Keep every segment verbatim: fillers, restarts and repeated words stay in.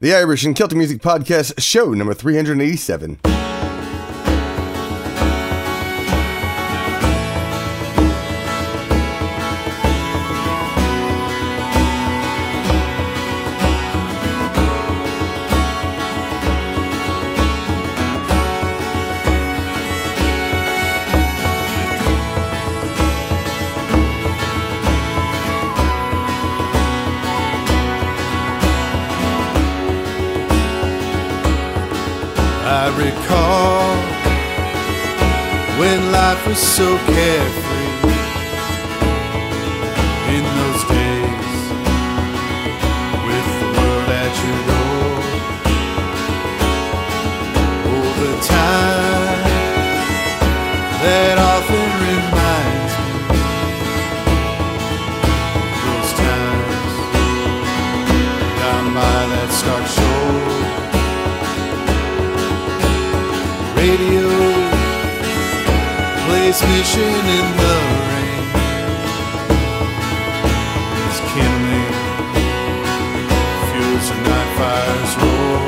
The Irish and Celtic Music Podcast, show number three hundred eighty-seven. I recall when life was so carefree in those days, with the world at your door. Oh, the time that often reminds me, those times down by that Stark Shore. Radio plays Mission in the Rain. It's kindling, fuels and night fires roar.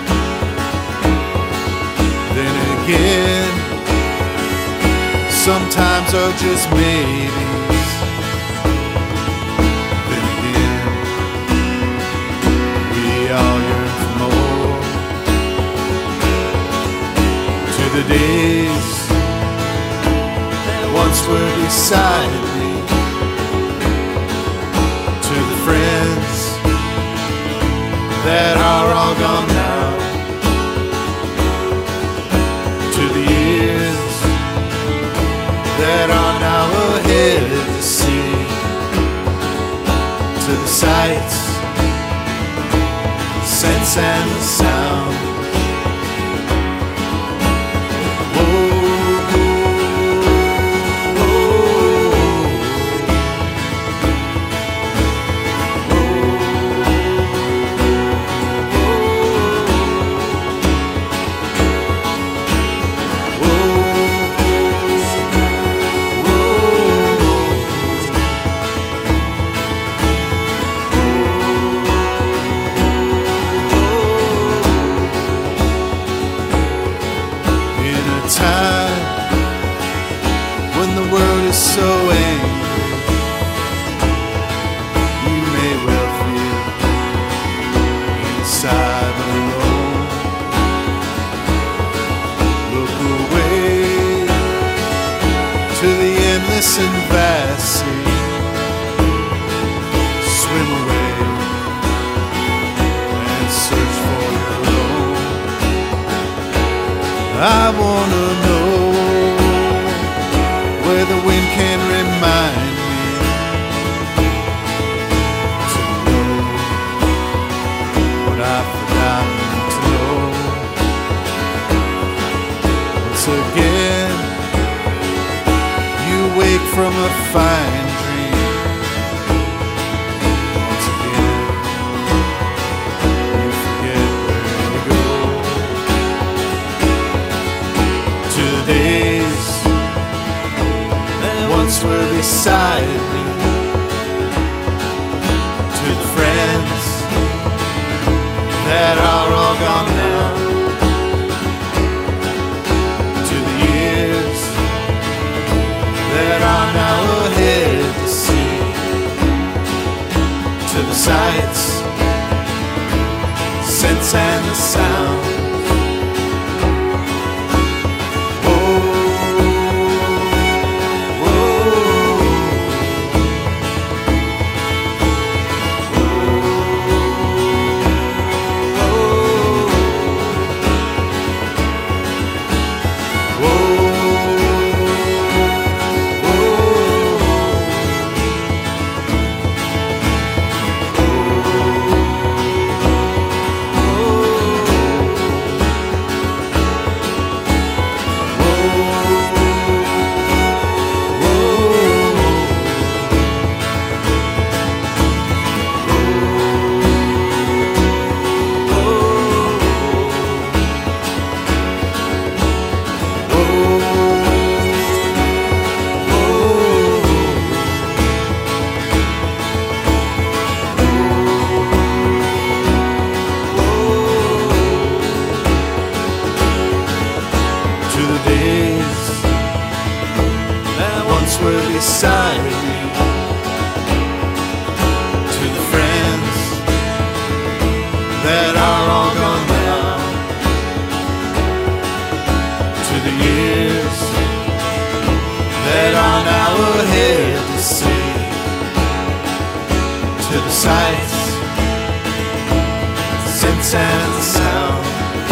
Then again, sometimes are just maybes. Then again, we all yearn for more. The days that once were beside me, to the friends that are all gone now, to the years that are now ahead to see, to the sights, the sense and the sound. So angry, you may well feel inside alone. Look away to the endless and vast sea. Swim away and search for your own. I wanna know where the wind can remind me to know what I've forgotten to know. Once again, you wake from a fine dream. Once again, you forget where to go. Today's once were beside me, to the friends that are all gone now, to the years that are now ahead to see, to the sights, sense and the sound. beside me. To the friends that are all gone now, to the years that are now ahead to see, to the sights, sense and sound.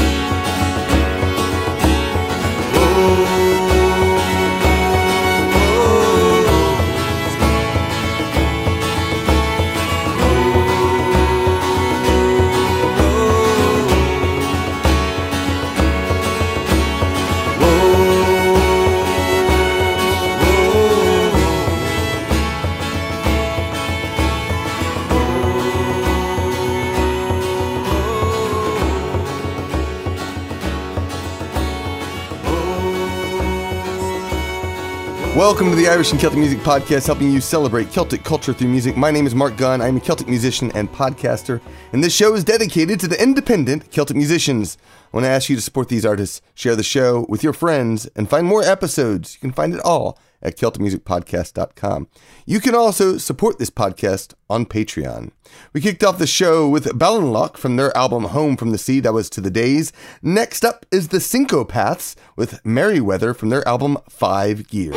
Welcome to the Irish and Celtic Music Podcast, helping you celebrate Celtic culture through music. My name is Mark Gunn. I'm a Celtic musician and podcaster, and this show is dedicated to the independent Celtic musicians. I want to ask you to support these artists, share the show with your friends, and find more episodes. You can find it all at celtic music podcast dot com. You can also support this podcast on Patreon. We kicked off the show with Ballinlough from their album Home from the Sea, that was To the Days. Next up is the Syncopaths with Merryweather from their album Five Years.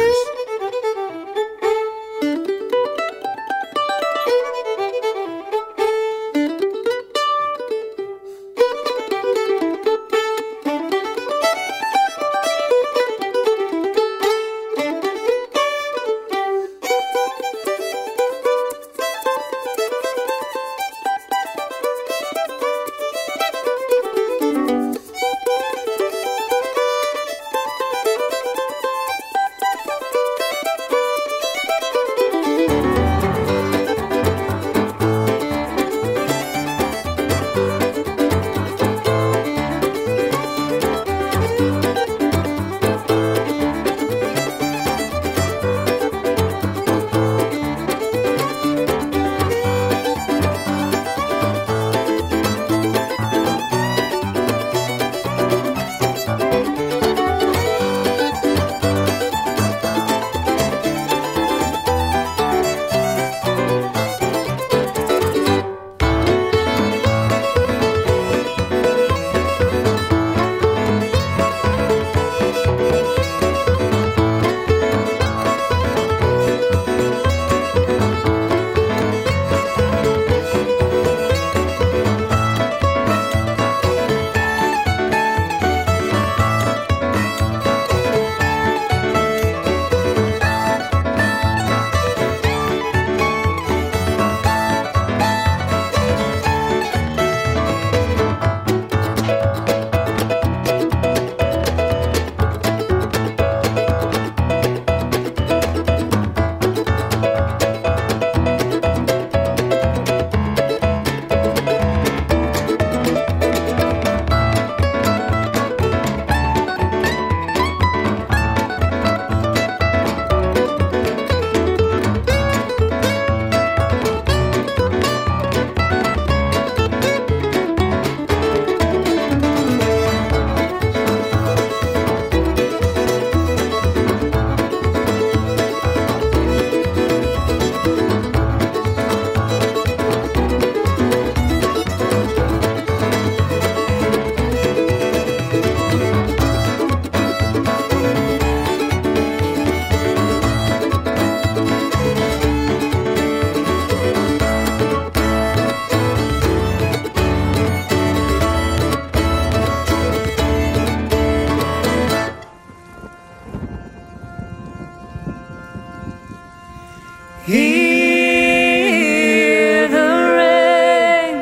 Hear the rain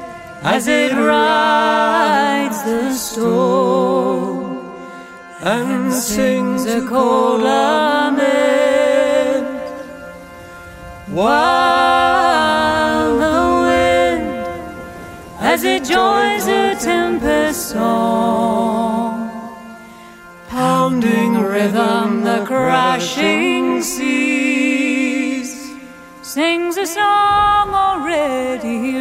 as it rides the storm and sings a cold lament, while the wind as it joins a tempest song, pounding rhythm the crashing seas, sings a song already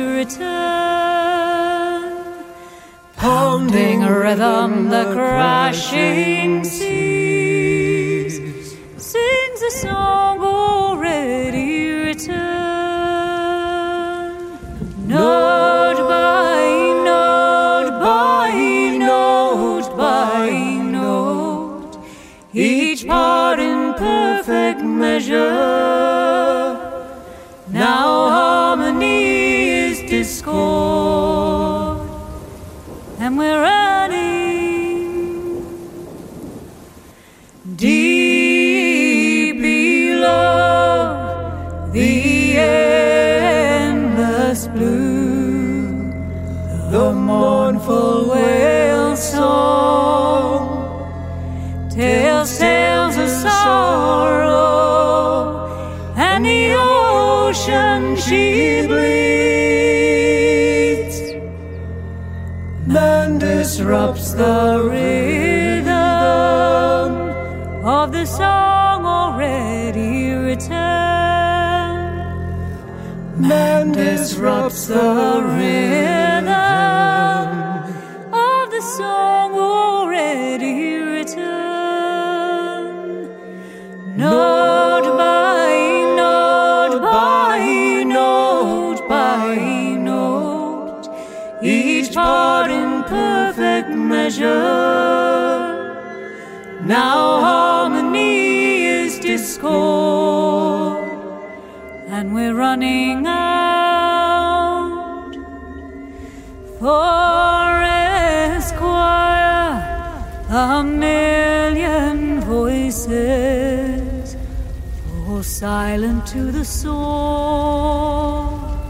written, pounding rhythm the crashing seas, sings a song already measure. Now harmony is discord, and we're running deep below the endless blue, the mournful whale song tells tales of sorrow, and the ocean she bleeds. Man disrupts the rhythm of the song already written. Man disrupts the rhythm of the song already written. Note by note by note by note, each part in perfect measure. Now harmony is discord, and we're running out. Forest choir, a million voices fall silent to the soul.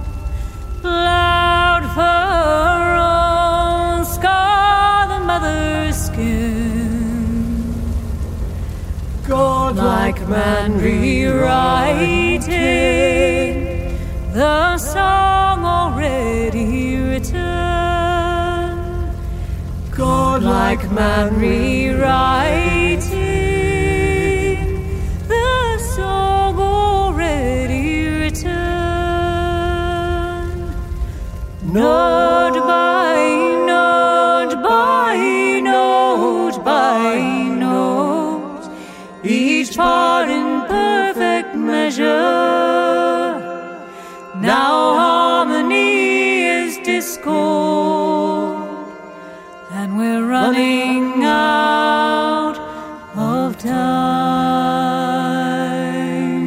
Loud furrows scar the mother's skin. God-like man rewriting the song already written. God-like man rewriting the song already written. Note by note by note by note, each part in perfect measure. Now harmony is discord, and we're running out of time.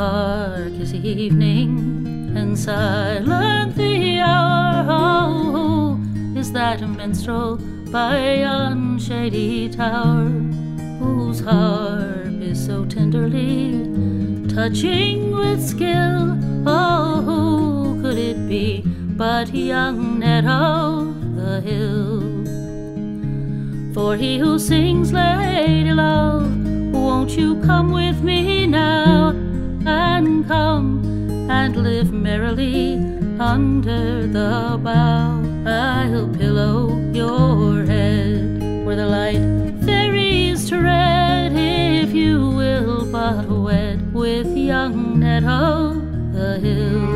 dark is evening, and silent the hour. Oh, is that a minstrel by yon shady tower, whose harp is so tenderly touching with skill? Oh, who could it be but young Ned of the Hill? For he who sings Lady Love, won't you come with me now, and come and live merrily under the bough? I'll pillow your head where the light fairies tread, if you will but wed with young Ned of the Hill.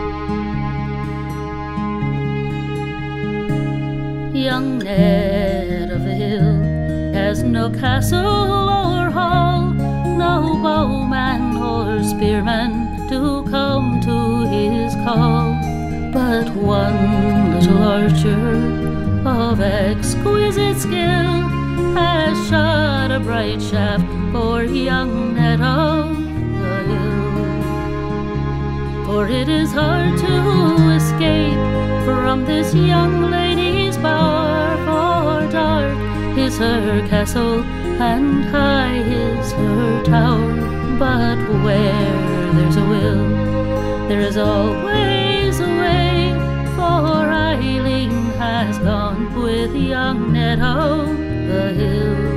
Young Ned of the Hill has no castle or hall, no bowman or spearman to come to his call, but one little archer of exquisite skill has shot a bright shaft for young Ned of the Hill. For it is hard to escape from this young lady's bower, for dark is her castle and high is her tower. But where there's a will, there is always a way, for Eileen has gone with young Ned of the Hill.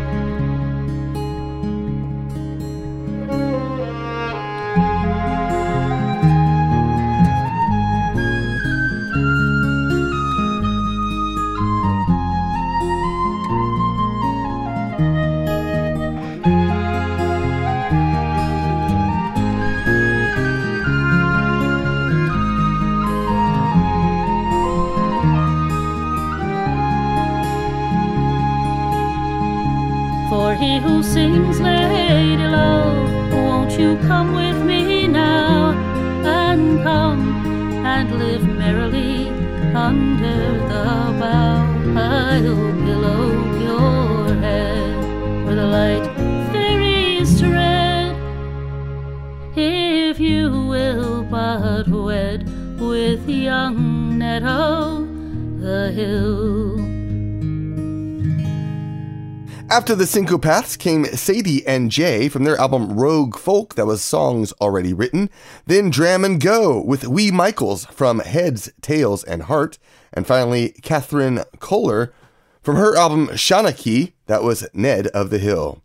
He who sings Lady Love, won't you come with me now, and come and live merrily under the bough? I'll pillow your head where the light fairies tread, if you will but wed with young Ned of the Hill. After the Syncopaths came Sadie and Jay from their album Rogue Folk, that was songs already written. Then Dram and Go with Wee Michaels from Heads, Tails, and Heart. And finally, Catherine Kohler from her album Shanachie, that was Ned of the Hill.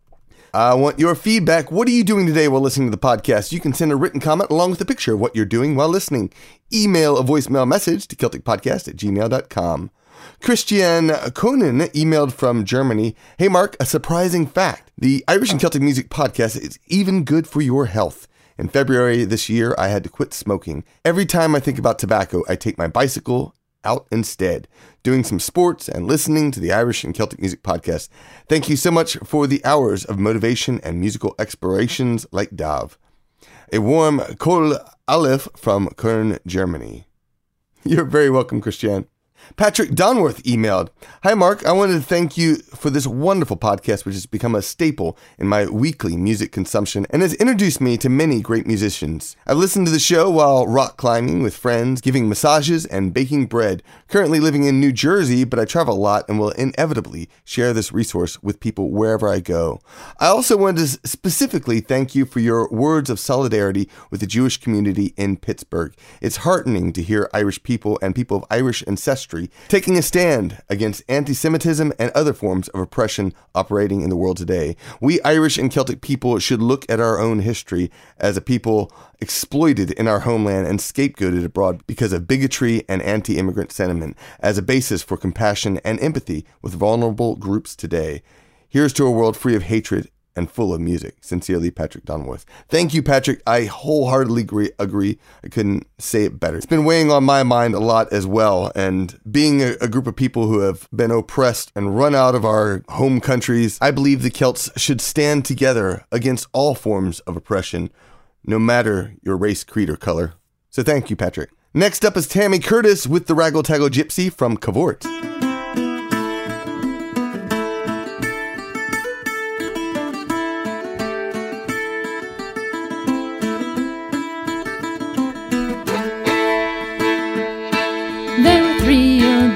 I want your feedback. What are you doing today while listening to the podcast? You can send a written comment along with a picture of what you're doing while listening. Email a voicemail message to celtic podcast at gmail dot com. Christian Konen emailed from Germany. Hey Mark, a surprising fact. The Irish and Celtic Music podcast is even good for your health. In February this year, I had to quit smoking. Every time I think about tobacco, I take my bicycle out instead, doing some sports and listening to the Irish and Celtic Music podcast. Thank you so much for the hours of motivation and musical explorations like Dav. A warm Kol Aleph from Köln, Germany. You're very welcome, Christian. Patrick Donworth emailed, Hi Mark, I wanted to thank you for this wonderful podcast which has become a staple in my weekly music consumption and has introduced me to many great musicians. I've listened to the show while rock climbing with friends, giving massages, and baking bread. Currently living in New Jersey, but I travel a lot and will inevitably share this resource with people wherever I go. I also wanted to specifically thank you for your words of solidarity with the Jewish community in Pittsburgh. It's heartening to hear Irish people and people of Irish ancestry taking a stand against anti-Semitism and other forms of oppression operating in the world today. We Irish and Celtic people should look at our own history as a people exploited in our homeland and scapegoated abroad because of bigotry and anti-immigrant sentiment as a basis for compassion and empathy with vulnerable groups today. Here's to a world free of hatred and full of music. Sincerely, Patrick Donworth. Thank you, Patrick. I wholeheartedly agree. agree. I couldn't say it better. It's been weighing on my mind a lot as well, and being a, a group of people who have been oppressed and run out of our home countries, I believe the Celts should stand together against all forms of oppression, no matter your race, creed, or color. So thank you, Patrick. Next up is Tammy Curtis with the Raggle Taggle Gypsy from Cavort.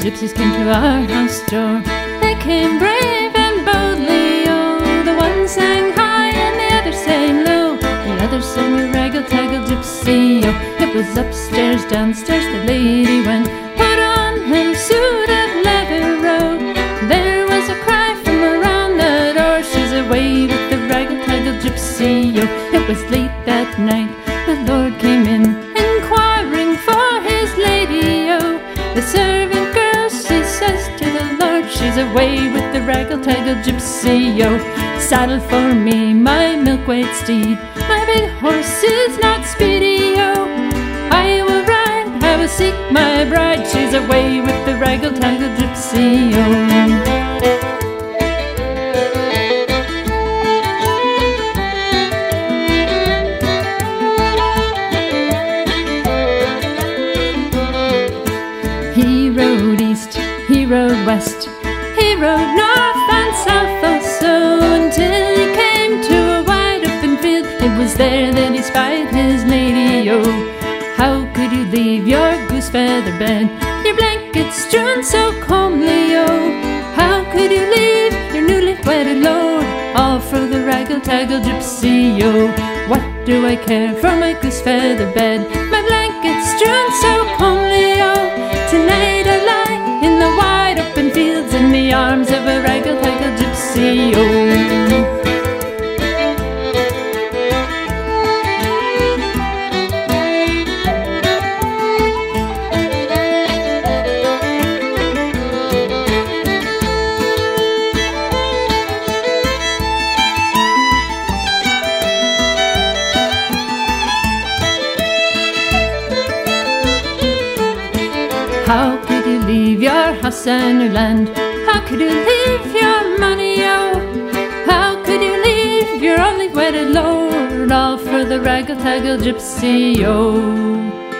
gypsies came to our house door. They came brave and boldly, oh. The one sang high and the other sang low. The other sang a raggle-taggle gypsy, oh. It was upstairs, downstairs the lady went, put on her suit of leather robe. There was a cry from around the door, she's away with the raggle-taggle gypsy, oh. It was late that night, the Lord came in, inquiring for his lady, oh. The servant girl, she says to the Lord, she's away with the raggle-taggle gypsy, oh. Saddle for me my milk-white steed, my big horse is not speedy, oh. I will ride, I will seek my bride, she's away with the raggle-taggle gypsy, oh. He rode east, he rode west, he rode north and south also, until he came to a wide open field. It was there that he spied his lady, oh. How could you leave your goose feather bed, your blanket strewn so comely, oh? How could you leave your newly wedded lord, all for the raggle-taggle gypsy, oh? What do I care for my goose feather bed, my blanket strewn so comely, oh? Tonight I lie in the wide open fields, in the arms of a raggle-taggle gypsy, oh. How could you leave your house and your land? How could you leave your money, oh? How could you leave your only wedded lord, all for the raggle-taggle gypsy, oh?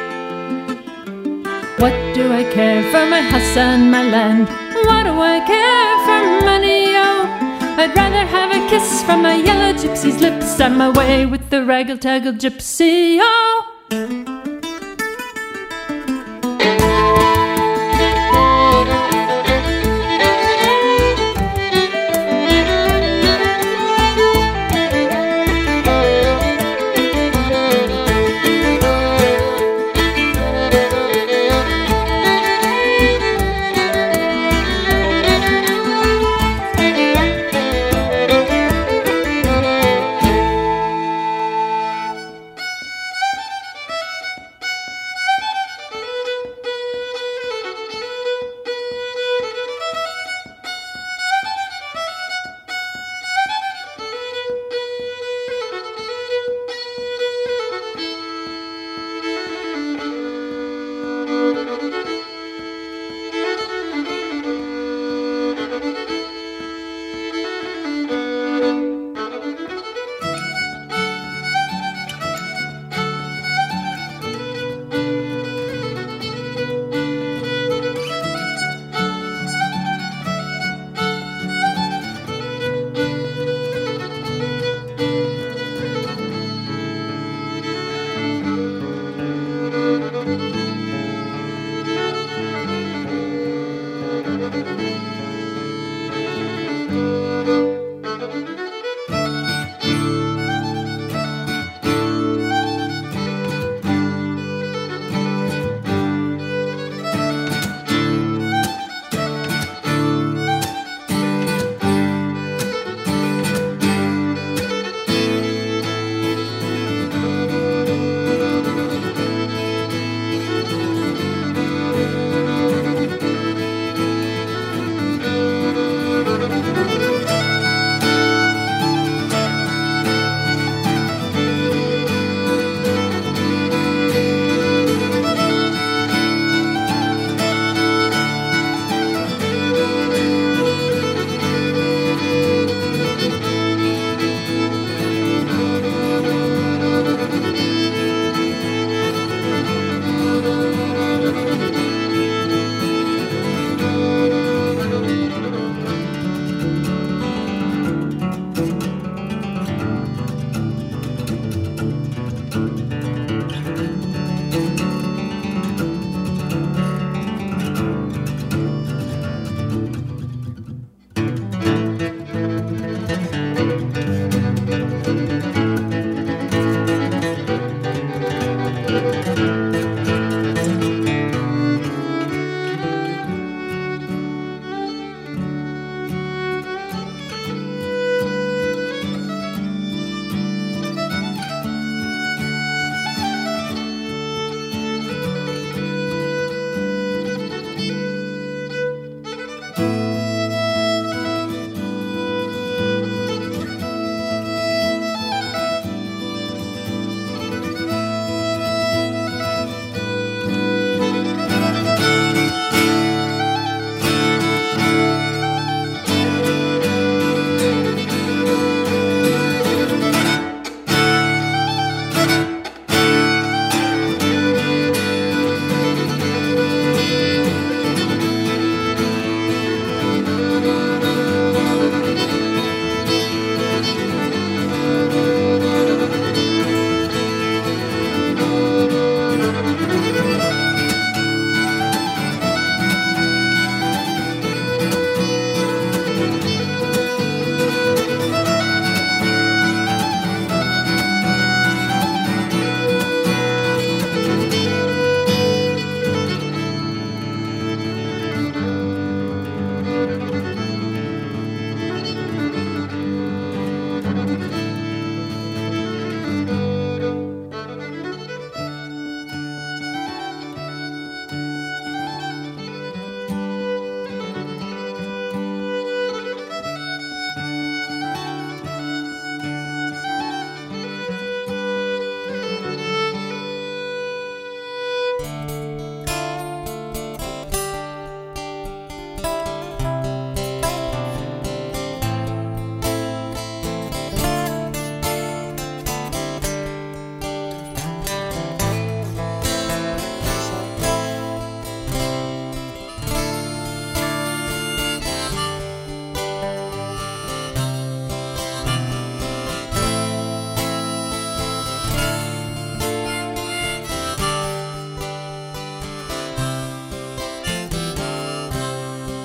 What do I care for my house and my land? What do I care for money, oh? I'd rather have a kiss from my yellow gypsy's lips, I'm away with the raggle-taggle gypsy, oh.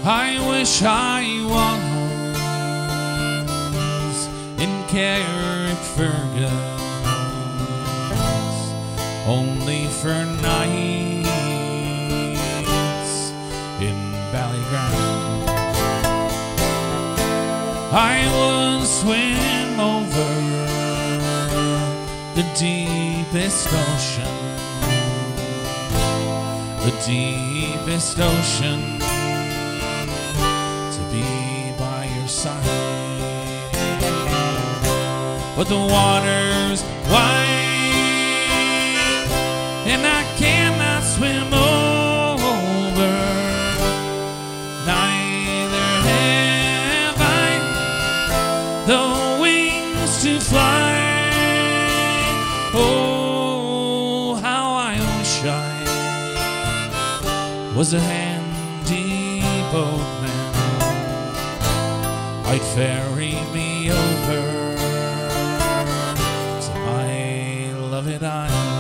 I wish I was in Carrickfergus, only for nights in Ballyground. I would swim over the deepest ocean, the deepest ocean, to be by your side. But the water's wide, and I cannot swim over. Neither have I the wings to fly. Oh, how I wish I was a handy boatman. I'd ferry me over to my loved island.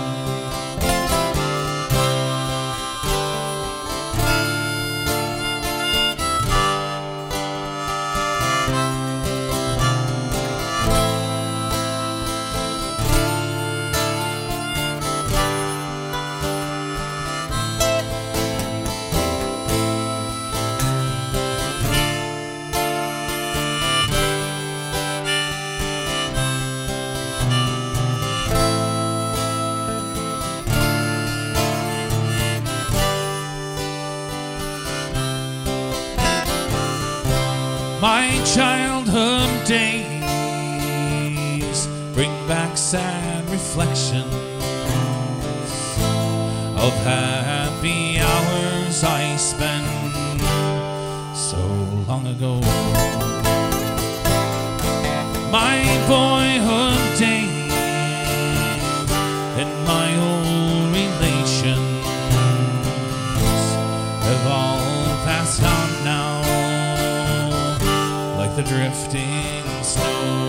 My childhood days bring back sad reflections of happy hours I spent so long ago. My boyhood days and my old relations have all passed on now, like the drifting snow,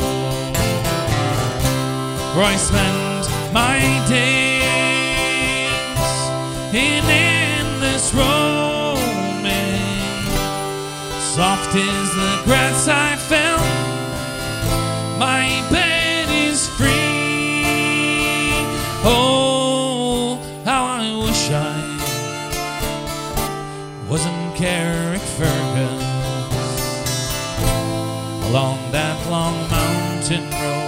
where I spend my days in endless roaming. Soft is the grass I felt, my bed is free. Oh, how I wish I was in Carrickfergus, along that long mountain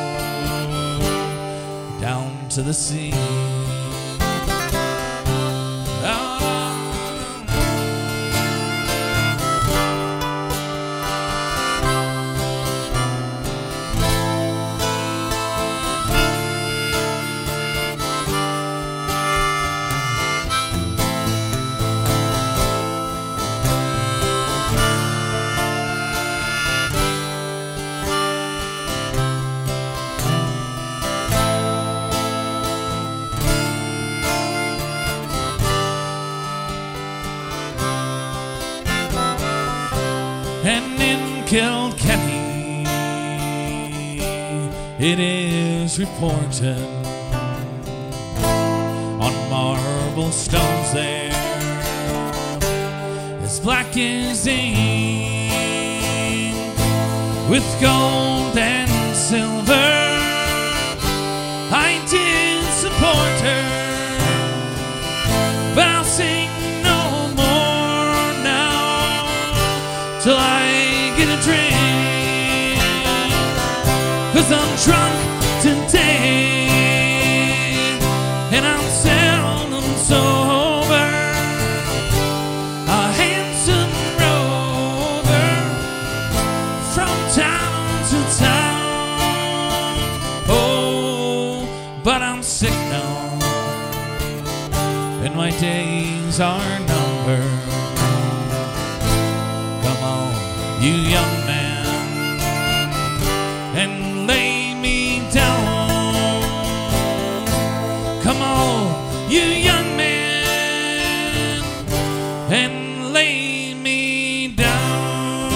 road down to the sea. And in Kilkenny it is reported on marble stones there, as black as ink, with gold and silver, I did support her, but I'll sing no more now till I get a drink, 'cause I'm drunk today and I'm seldom sober, a handsome rover from town to town. Oh, but I'm sick now and my days are numbered. Come on, you young man, and lay me down. Come on, you young man, and lay me down.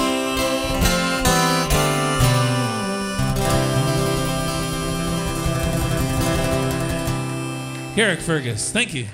Carrickfergus, thank you.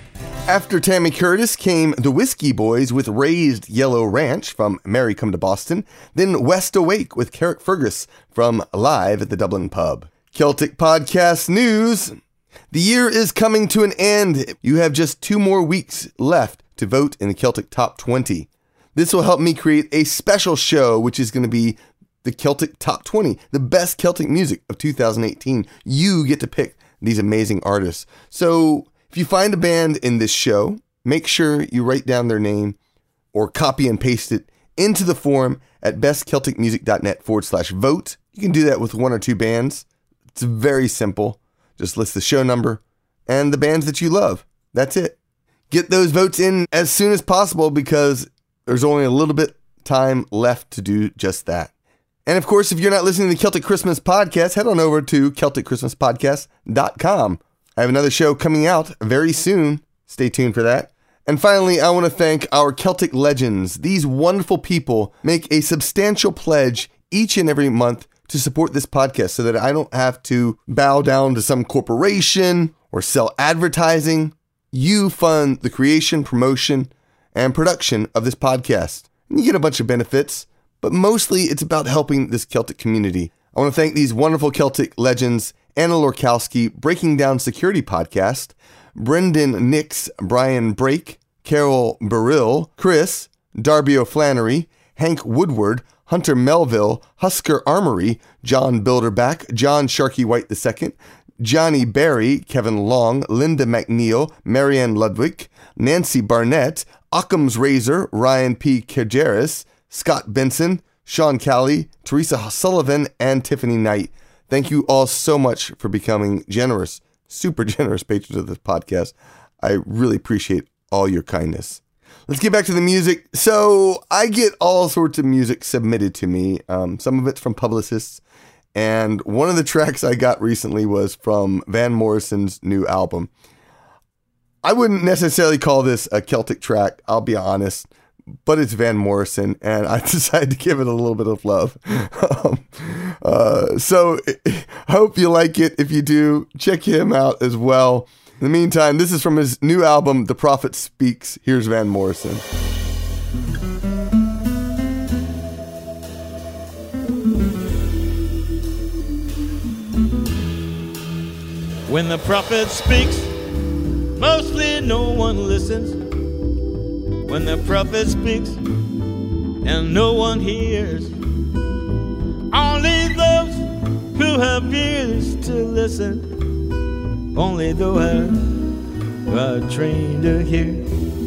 After Tammy Curtis came the Whiskey Boys with Raised Yellow Ranch from Mary Come to Boston, then West Awake with Carrick Fergus from Live at the Dublin Pub. Celtic Podcast News. The year is coming to an end. You have just two more weeks left to vote in the Celtic Top twenty. This will help me create a special show, which is going to be the Celtic Top twenty, the best Celtic music of two thousand eighteen. You get to pick these amazing artists. So if you find a band in this show, make sure you write down their name or copy and paste it into the form at bestcelticmusic.net forward slash vote. You can do that with one or two bands. It's very simple. Just list the show number and the bands that you love. That's it. Get those votes in as soon as possible because there's only a little bit time left to do just that. And of course, if you're not listening to the Celtic Christmas Podcast, head on over to celtic christmas podcast dot com. I have another show coming out very soon. Stay tuned for that. And finally, I want to thank our Celtic legends. These wonderful people make a substantial pledge each and every month to support this podcast so that I don't have to bow down to some corporation or sell advertising. You fund the creation, promotion, and production of this podcast. And you get a bunch of benefits, but mostly it's about helping this Celtic community. I want to thank these wonderful Celtic legends: Anna Lorkowski, Breaking Down Security Podcast, Brendan Nix, Brian Brake, Carol Burrill, Chris, Darby O'Flannery, Hank Woodward, Hunter Melville, Husker Armory, John Bilderback, John Sharkey White the Second, Johnny Barry, Kevin Long, Linda McNeil, Marianne Ludwig, Nancy Barnett, Occam's Razor, Ryan P. Kajeris, Scott Benson, Sean Callie, Teresa Sullivan, and Tiffany Knight. Thank you all so much for becoming generous, super generous patrons of this podcast. I really appreciate all your kindness. Let's get back to the music. So I get all sorts of music submitted to me. Um, some of it's from publicists. And one of the tracks I got recently was from Van Morrison's new album. I wouldn't necessarily call this a Celtic track, I'll be honest, but it's Van Morrison, and I decided to give it a little bit of love. um, uh, so I hope you like it. If you do, check him out as well. In the meantime, this is from his new album, The Prophet Speaks. Here's Van Morrison. When the prophet speaks, mostly no one listens. When the prophet speaks and no one hears, only those who have ears to listen, only those who are trained to hear.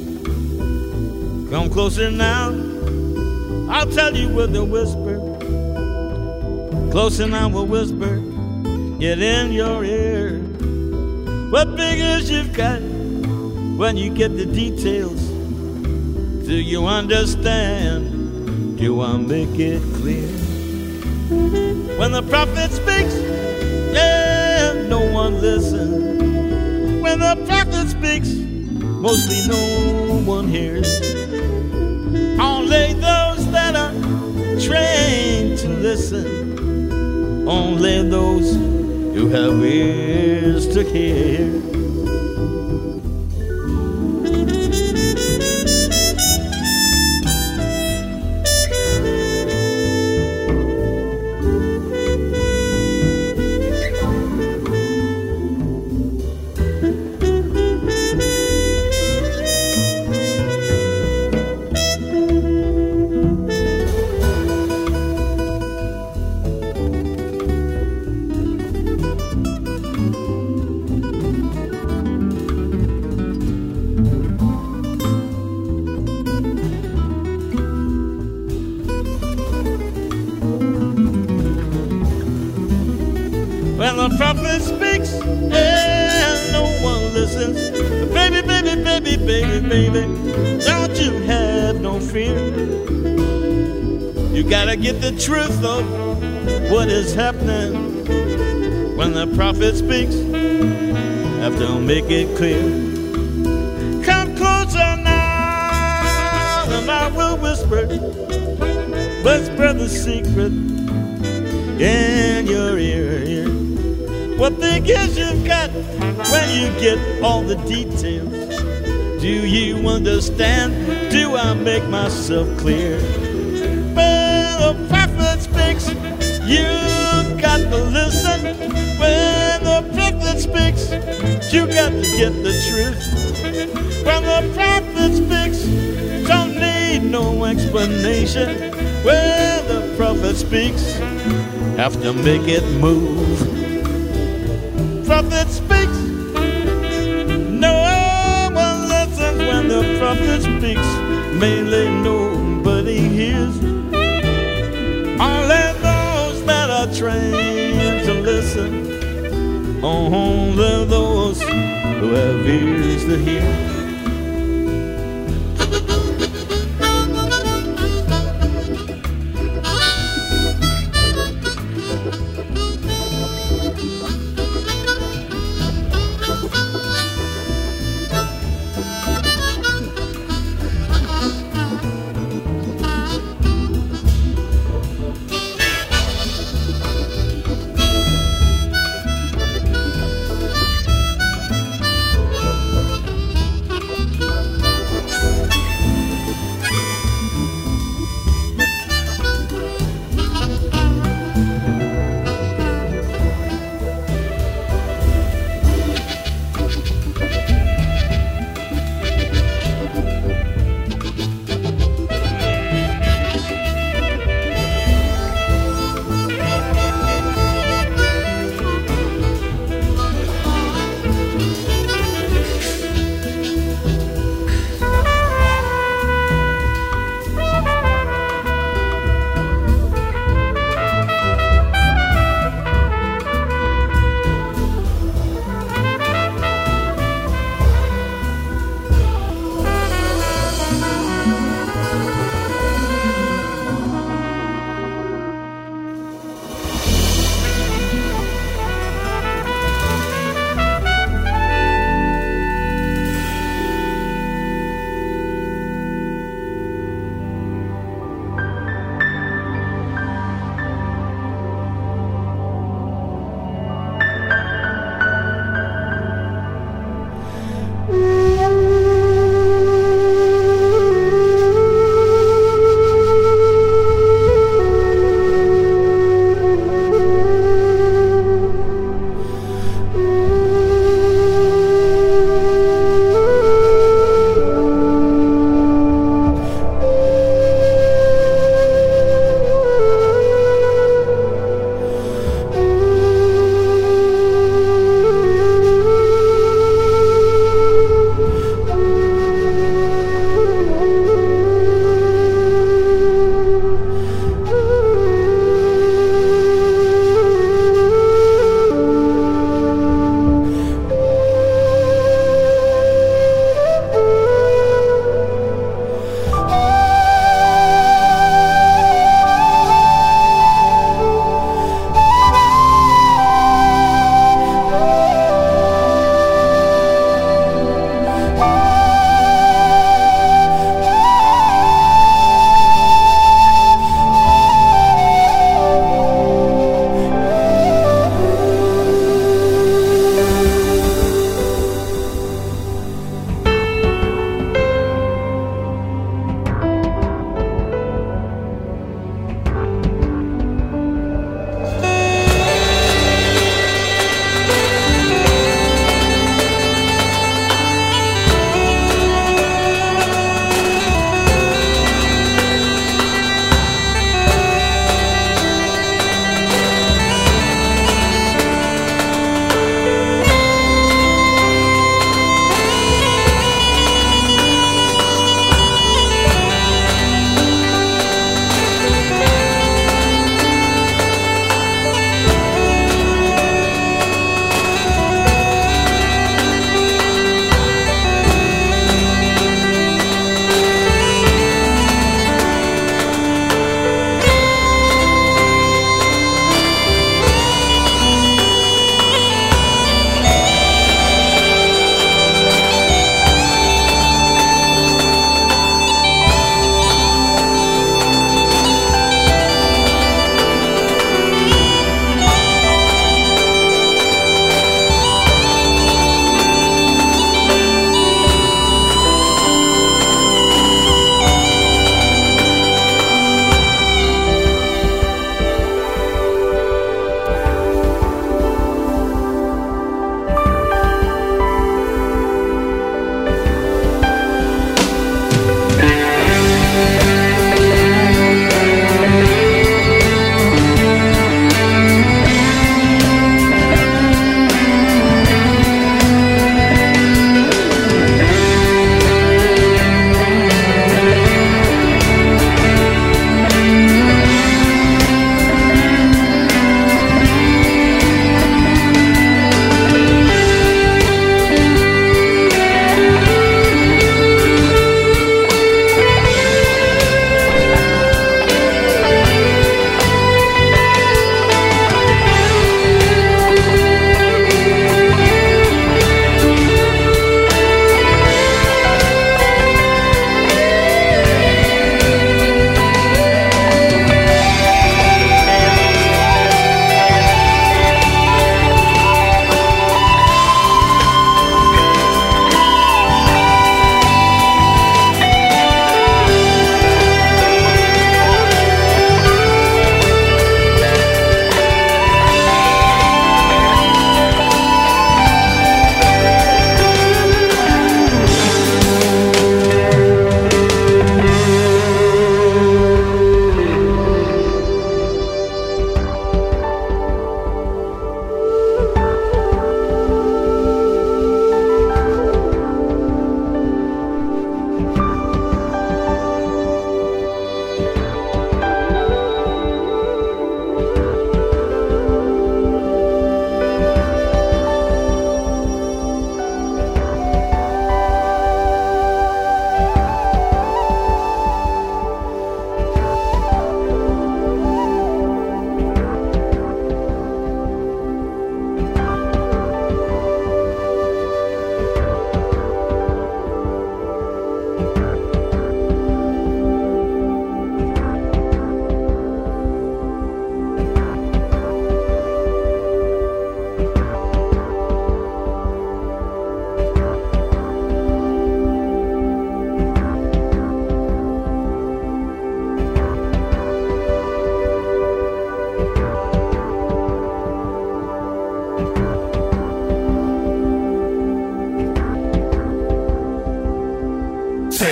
Come closer now, I'll tell you with a whisper. Closer now, we'll whisper, get in your ear. What figures you've got when you get the details? Do you understand? Do I make it clear? When the prophet speaks, yeah, no one listens. When the prophet speaks, mostly no one hears. Only those that are trained to listen, only those who have ears to hear. When the prophet speaks and no one listens, baby, baby, baby, baby, baby, don't you have no fear. You gotta get the truth of what is happening. When the prophet speaks, have to make it clear. Come closer now, and I will whisper, whisper the secret in your ear. What thing is you've got when you get all the details? Do you understand? Do I make myself clear? When the prophet speaks, you got to listen. When the prophet speaks, you got to get the truth. When the prophet speaks, don't need no explanation. When the prophet speaks, have to make it move. Prophet speaks, no one listens. When the prophet speaks, mainly nobody hears. Only those that are trained to listen, only those who have ears to hear.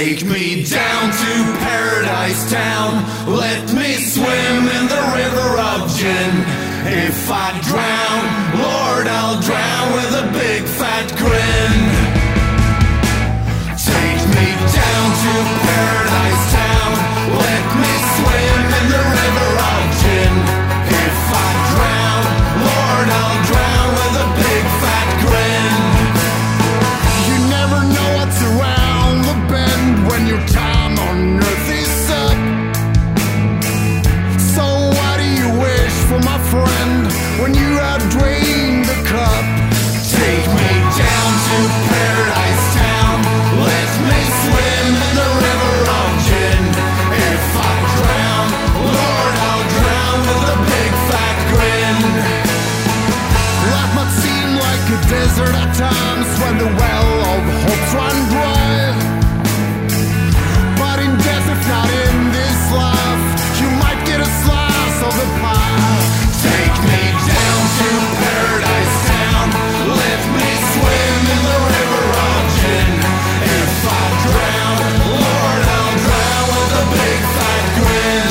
Take me down to Paradise Town. Let me swim in the river of gin. If I drown, Lord, I'll drown with a big fat grin. Take me down to Paradise Town. Let me swim in the river of gin. If I drown, Lord, I'll drown with a big fat grin. You never know what's around the bend when your time on earth is up. So what do you wish for, my friend, when you have drained the cup? Take me down to Paradise Town. Let me swim in the river of gin. If I drown, Lord, I'll drown with a big fat grin. Life might seem like a desert at times when the well of hope's run dry. But in death, if not in this life, you might get a slice of the pie. Take me down to Paradise Town. Let me swim in the river of gin. If I drown, Lord, I'll drown with a big fat grin.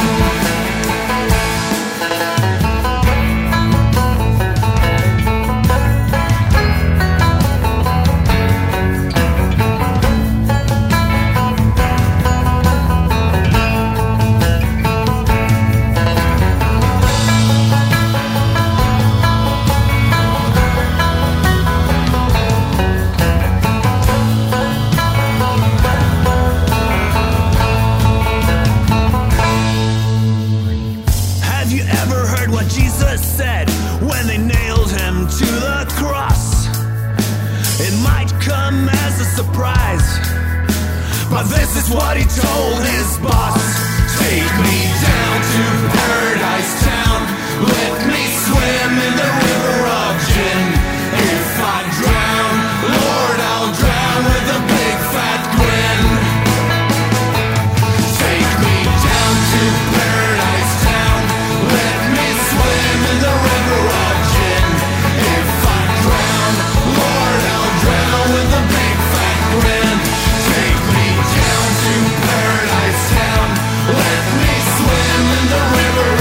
Have you ever heard what Jesus said when they nailed him to the cross? It might come as a surprise, but this is what he told his boss. Take me down to Paradise Town. Let me swim in the river of gin. If I drown, Lord, I'll drown with a big fat grin. Take me down to Paradise Town. Let me swim in the river of gin. If I drown, Lord, I'll drown with a big fat grin. Take me down to Paradise Town. Let me swim in the river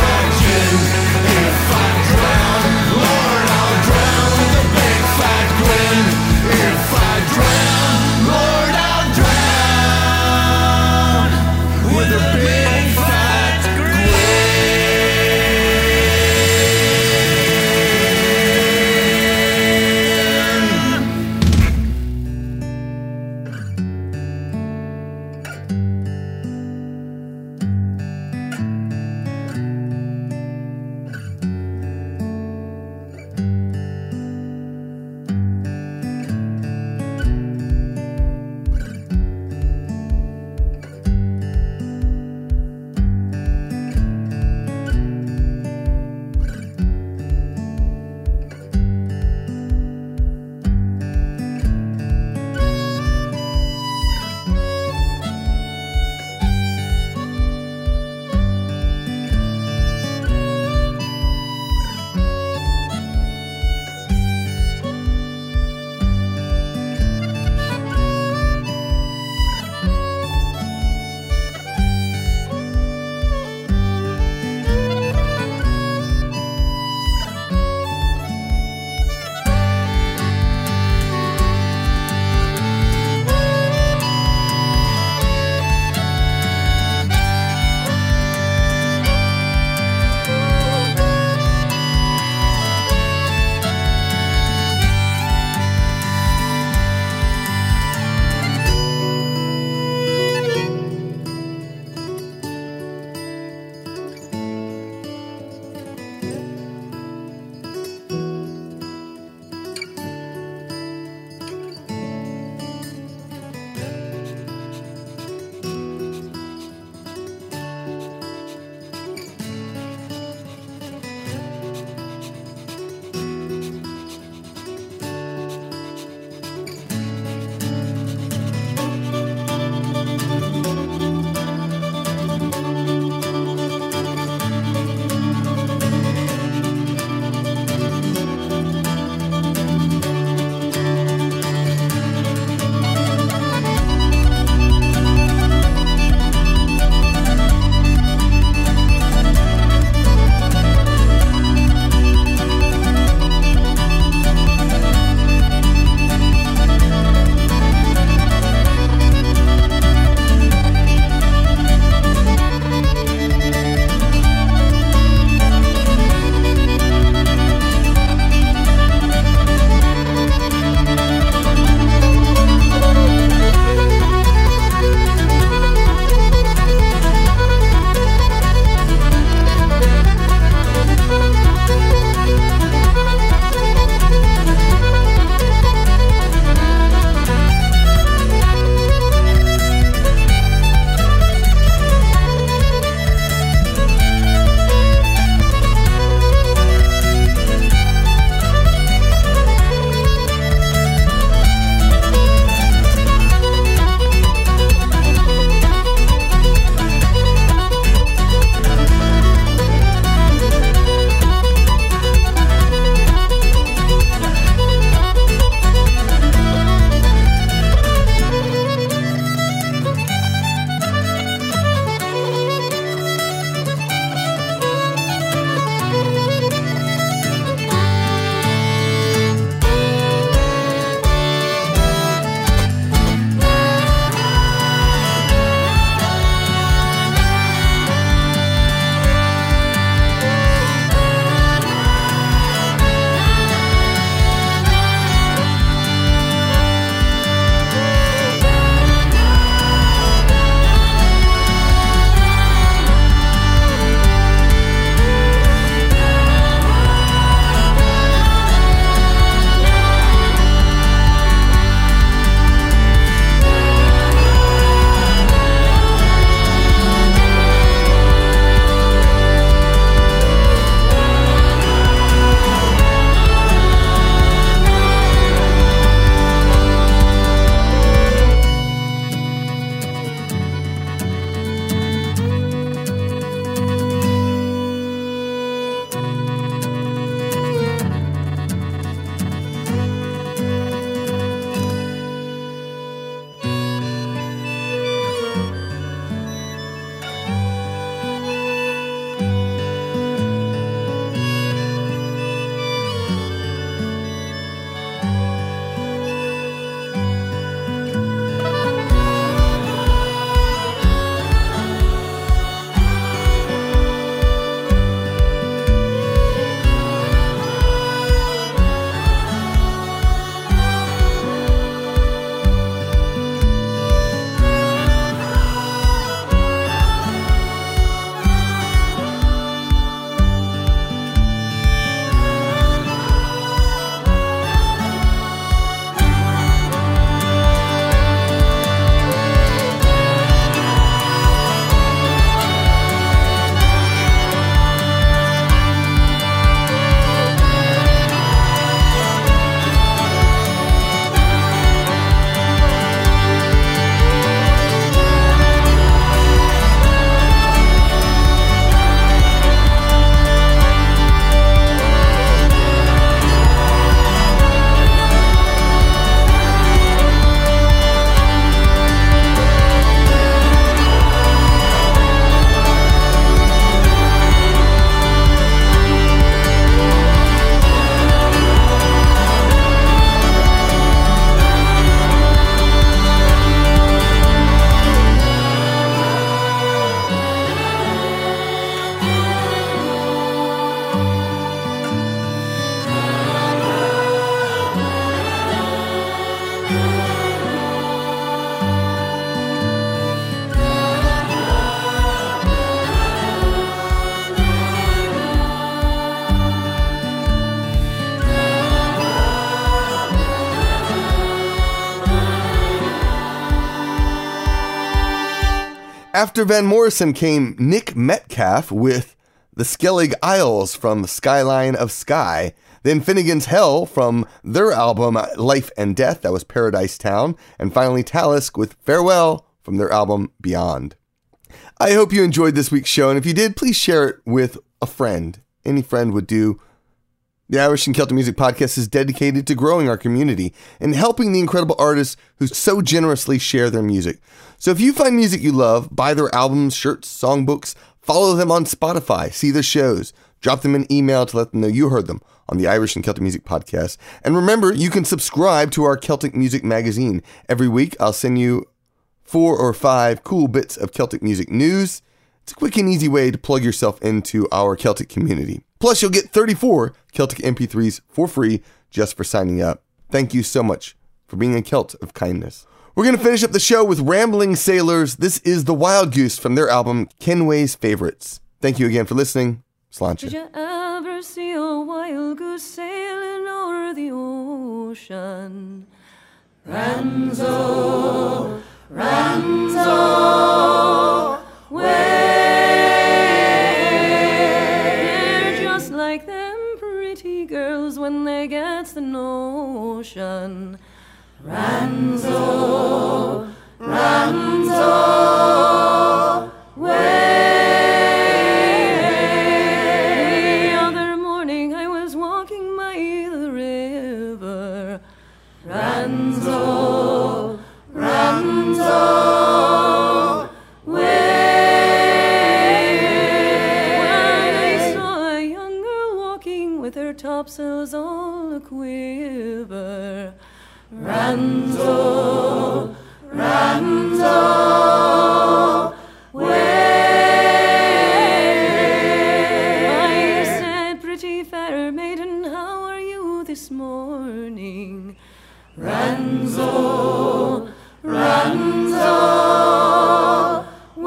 After Van Morrison came Nick Metcalf with the Skellig Isles from Skyline of Skye. Then Finnegan's Hell from their album Life and Death, that was Paradise Town. And finally Talisk with Farewell from their album Beyond. I hope you enjoyed this week's show, and if you did, please share it with a friend. Any friend would do. The Irish and Celtic Music Podcast is dedicated to growing our community and helping the incredible artists who so generously share their music. So if you find music you love, buy their albums, shirts, songbooks, follow them on Spotify, see their shows, drop them an email to let them know you heard them on the Irish and Celtic Music Podcast. And remember, you can subscribe to our Celtic Music magazine. Every week, I'll send you four or five cool bits of Celtic music news. It's a quick and easy way to plug yourself into our Celtic community. Plus, you'll get thirty-four Celtic M P threes for free just for signing up. Thank you so much for being a Celt of kindness. We're going to finish up the show with Rambling Sailors. This is The Wild Goose from their album Kenway's Favorites. Thank you again for listening. Sláinte. Did you ever see a wild goose sailing over the ocean? Ranzo, Ranzo, where? They're just like them pretty girls when they get the notion. Ranzo, Ranzo, where? The other morning I was walking by the river. Ranzo, Ranzo, where? When I saw a young girl walking with her topsails all a-quiver. Ranzo, Ranzo, where? I said, pretty fair maiden, how are you this morning? Ranzo, Ranzo,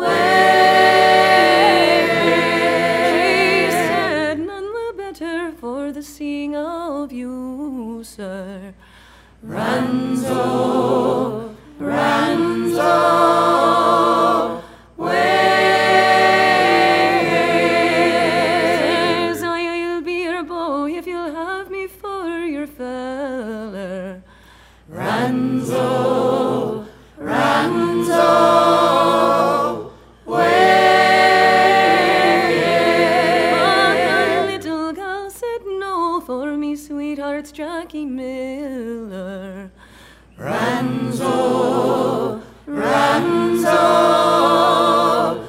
where? She said, none the better for the seeing of you, sir. Ranzo, Ranzo, where? Says I'll be your boy if you'll have me for your feller. Ranzo, Ranzo, where? But the little girl said no for me sweetheart's Jackie Miller. Ranzo, Ranzo,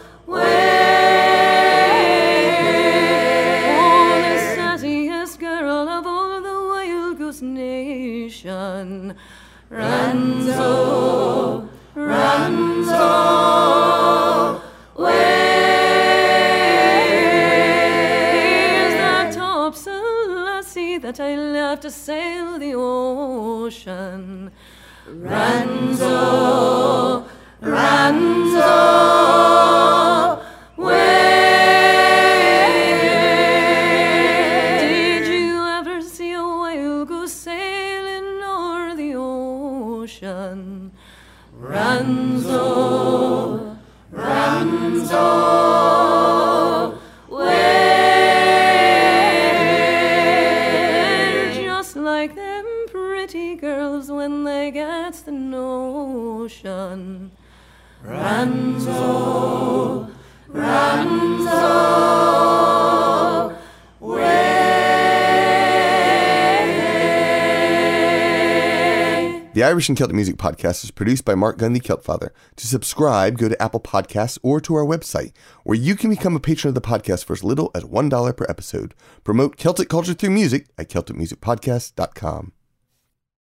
where? Oh, the sassiest girl of all the Wild Goose Nation. Ranzo, Ranzo, where? Is that topsail lassie that I left to sail the ocean? Ranzo, Ranzo, where? Did you ever see a wild goose sailing o'er the ocean? Ranzo, Ranzo, where? Just like them pretty girls when they get the notion. Ranzo, Ranzo, where? The Irish and Celtic Music Podcast is produced by Mark Gunn, the Celt Father. To subscribe, go to Apple Podcasts or to our website, where you can become a patron of the podcast for as little as one dollar per episode. Promote Celtic culture through music at celtic music podcast dot com.